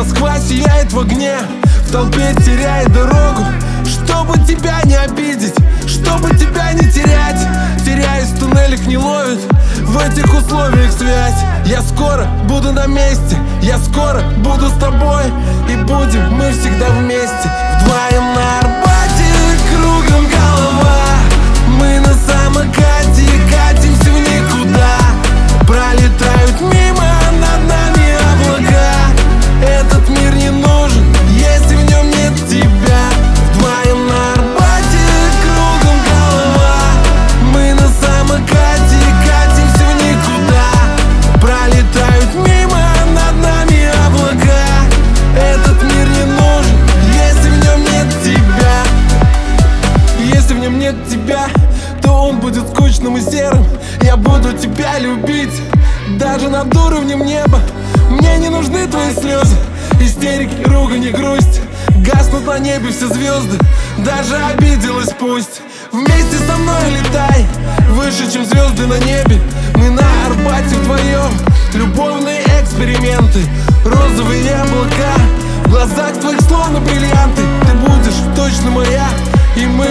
Москва сияет в огне, в толпе теряет дорогу. Чтобы тебя не обидеть, чтобы тебя не терять, теряюсь в туннелях, не ловит в этих условиях связь. Я скоро буду на месте, я скоро буду с тобой, и будем мы всегда вместе. Вдвоем на Арбате, кругом голова. Мы на самокате катимся в никуда. Пролетают мимо над нами облака. Этот мир не нужен, если в нем нет тебя. Вдвоем на Арбате, кругом голова. Мы на самокате катимся в никуда. Пролетают мимо над нами облака. Этот мир не нужен, если в нем нет тебя. Если в нем нет тебя, то он будет скучным и серым. Я буду тебя любить даже над уровнем неба. Мне не нужны твои слезы, истерики, ругань и грусть. Гаснут на небе все звезды, даже обиделась пусть. Вместе со мной летай, выше, чем звезды на небе. Мы на Арбате вдвоем, любовные эксперименты. Розовые облака, в глазах твоих словно бриллианты. Ты будешь точно моя, и мы